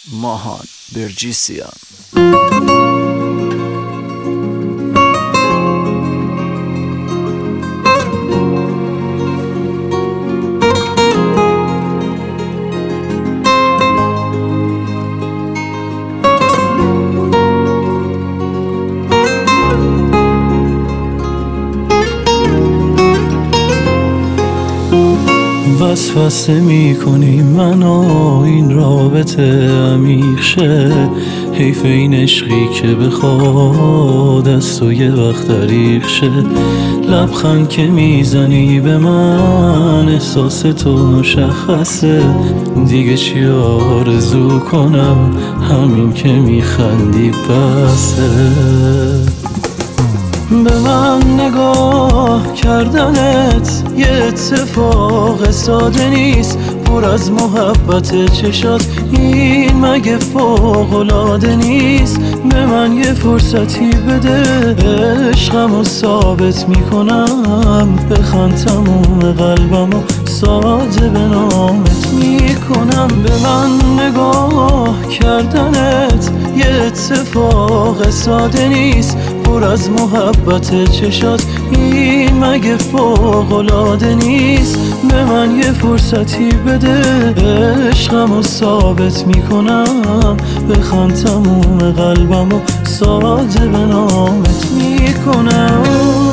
ماهان برجیسیان. وسوسه میکنی منو این رابطه عمیق شه، حیف این عشقی که بخواد از تو یه وقت دریغ شه. لبخند که میزنی به من احساس تو مشخصه، دیگه چی آرزو کنم، همین که میخندی بسه. به من نگاه کردنت یه اتفاق ساده نیست، پر از محبت چشات این مگه فوق‌العاده نیست. به من یه فرصتی بده عشقمو ثابت میکنم، بخند تموم قلبمو ساده به نامت میکنم. به من نگاه کردنت یه اتفاق ساده نیست، پر از محبت چشات این مگه فوق‌العاده نیست. به من یه فرصتی بده عشقمو ثابت میکنم، بخند تموم قلبمو ساده به نامت میکنم.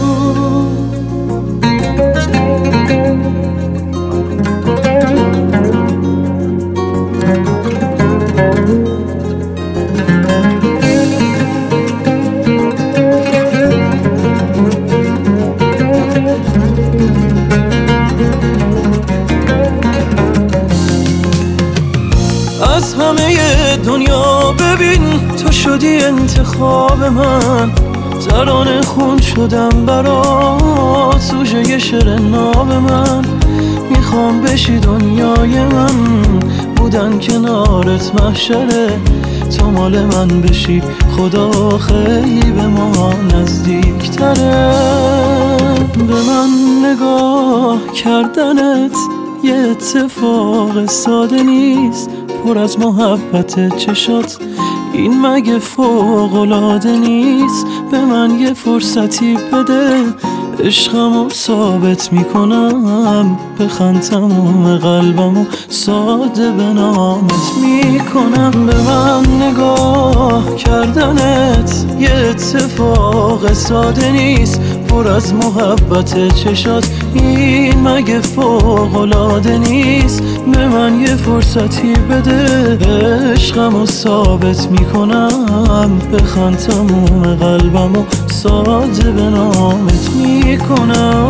از همه دنیا ببین تو شدی انتخاب من، ترانه خون شدم برات سوژه شعر ناب من. میخوام بشی دنیای من، بودن کنارت محشره، تو مال من بشی خدا خیلی به ما نزدیکتره. به من نگاه کردنت یه اتفاق ساده نیست، پر از محبت چشات این مگه فوق‌العاده نیست. به من یه فرصتی بده عشقمو ثابت میکنم، بخند تموم قلبمو ساده به نامت میکنم. به من نگاه کردنت یه اتفاق ساده نیست، پر از محبت چشات این مگه فوق‌العاده نیست. به من یه فرصتی بده عشقمو ثابت میکنم، بخند تموم قلبمو ساده به نامت میکنم.